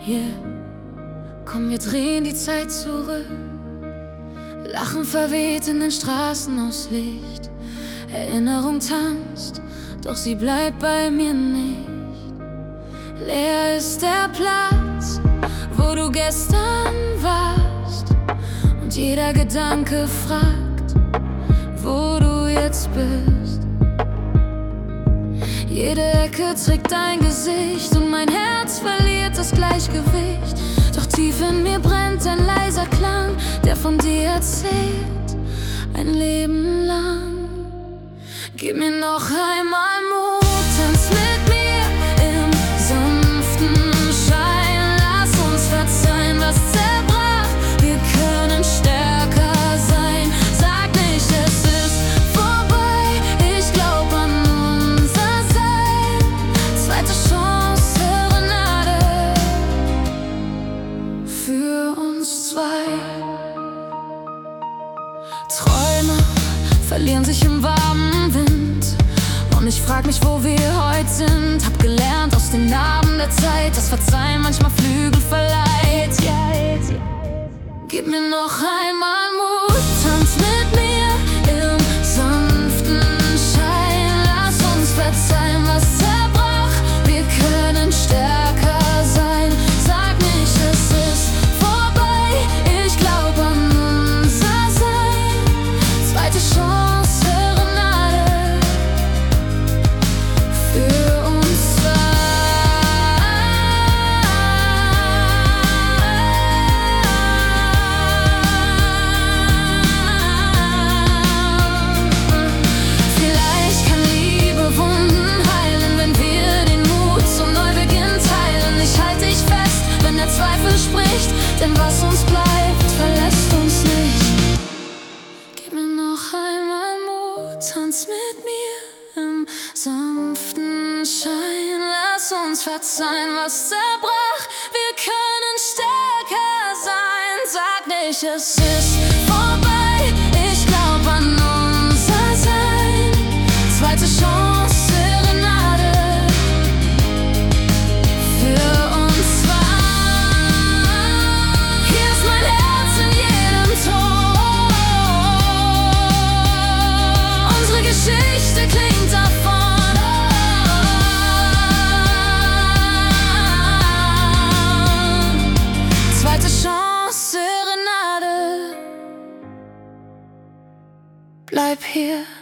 Yeah. Komm, wir drehen die Zeit zurück. Lachen verweht in den Straßen aus Licht. Erinnerung tanzt, doch sie bleibt bei mir nicht. Leer ist der Platz, wo du gestern warst. Und jeder Gedanke fragt, wo du jetzt bist. Jede Ecke trägt dein Gesicht und mein Herz verliert das Gleichgewicht. Doch tief in mir brennt ein leiser Klang, der von dir erzählt, ein Leben lang. Gib mir noch einmal Mut, tanz mit mir im sanften Schein. Lass uns verzeihen, was zerbrach, wir können stärker sein. Sag nicht, es ist vorbei, ich glaub an unser Sein. Zweite Chance, Serenade für uns zwei. Träume verlieren sich im warmen Wind. Und ich frag mich, wo wir heute sind. Hab gelernt aus den Narben der Zeit, dass Verzeihen manchmal Flügel verleiht. Gib mir noch einmal Mut, tanz mit mir im sanften Schein. Lass uns verzeihen, was zerbrach, wir können stärker sein. Sag nicht, es ist vorbei, ich glaub an unser Sein. Zweite Chance, Serenade für uns zwei. Vielleicht kann Liebe Wunden heilen, wenn wir den Mut zum Neubeginn teilen. Ich halte dich fest, wenn der Zweifel spricht, denn was uns bleibt, verlässt uns nicht. Gib mir noch einmal Mut, tanz mit mir im sanften Schein. Lass uns verzeihen, was zerbrach, wir können stärker sein. Sag nicht, es ist vorbei, ich glaub an unser Sein. Zweite Chance, Serenade für uns zwei. Hier ist mein Herz in jedem Ton. Unsere Geschichte klingt davon. Zweite Chance, Serenade. Bleib hier.